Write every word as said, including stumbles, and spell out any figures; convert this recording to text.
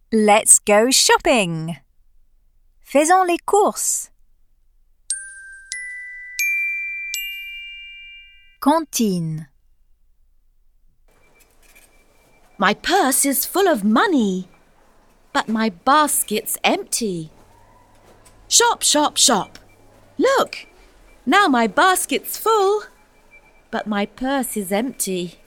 Let's go shopping. Faisons les courses. Cantine. My purse is full of money, but my basket's empty. Shop, shop, shop. Look, now my basket's full, but my purse is empty.